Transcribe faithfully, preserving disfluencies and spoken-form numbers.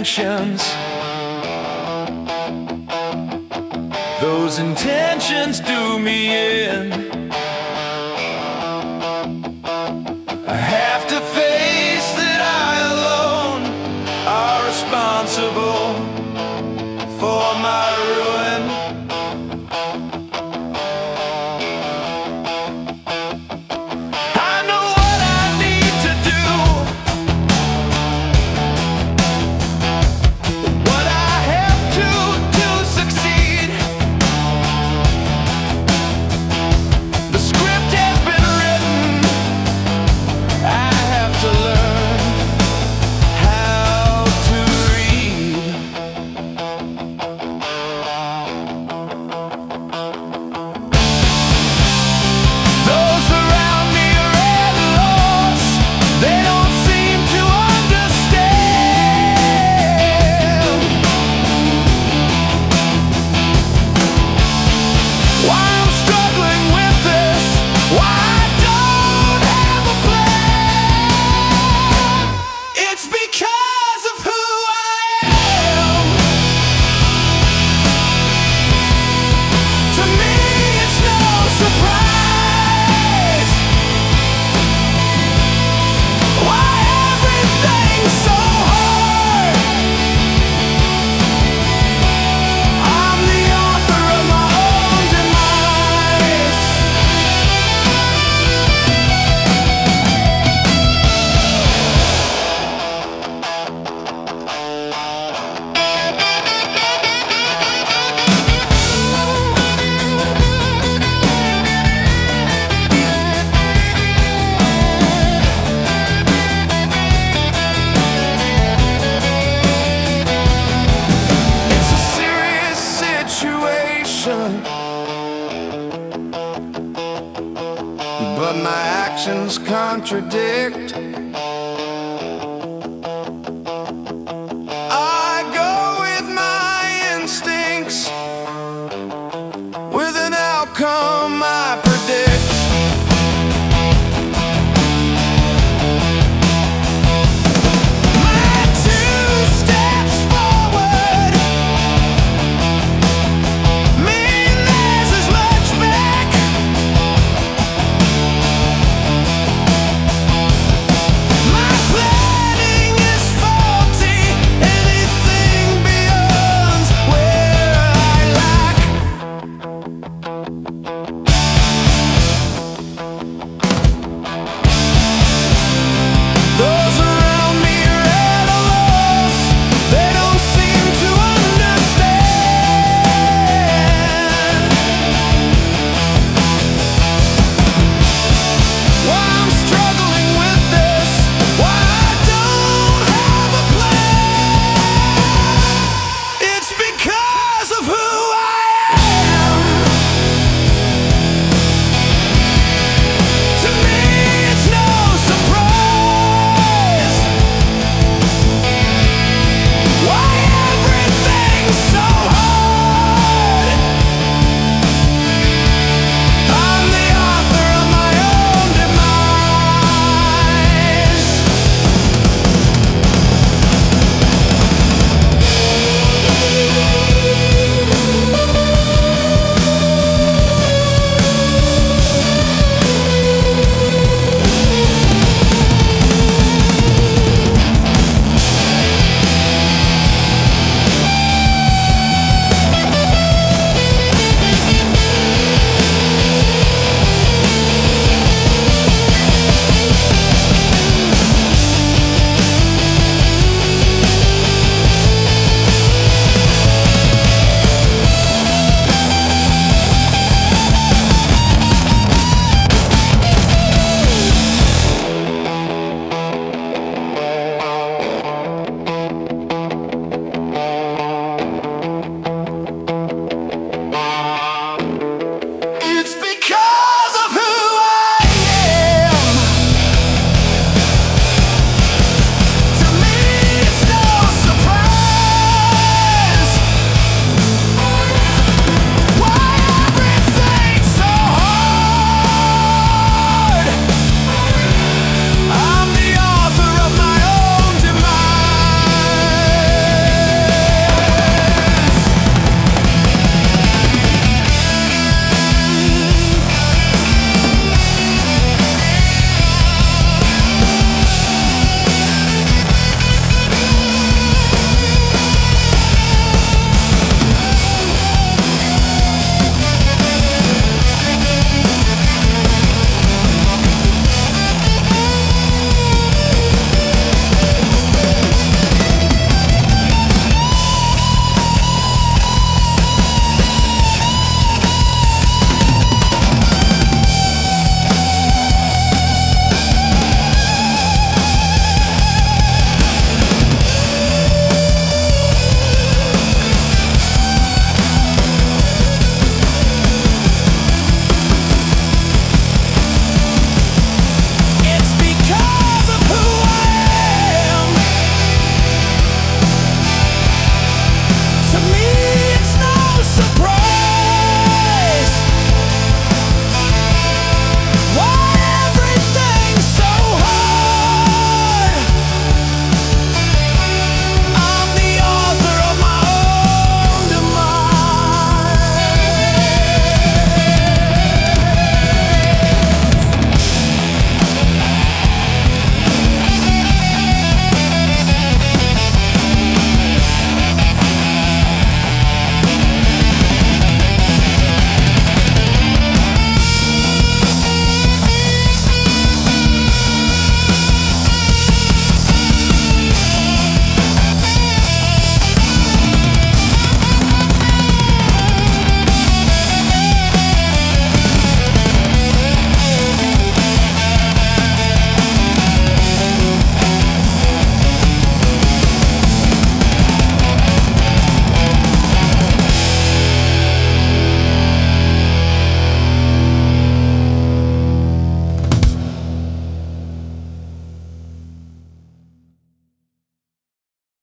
intentions. Those intentions do me in. I have to face that I alone are responsible for my ruin. I know what I need to do, what I have to to succeed. The script has been written, I have to learn how to read. Those around me are at a loss, they don't seem to understand why I'm struggling with this, why I don't have a plan. It's because of who I am. To me it's no surprise why everything's so hard. I'm the author of my own demise. It's a serious situation, but my actions contradict. I go with my instincts, with an outcome I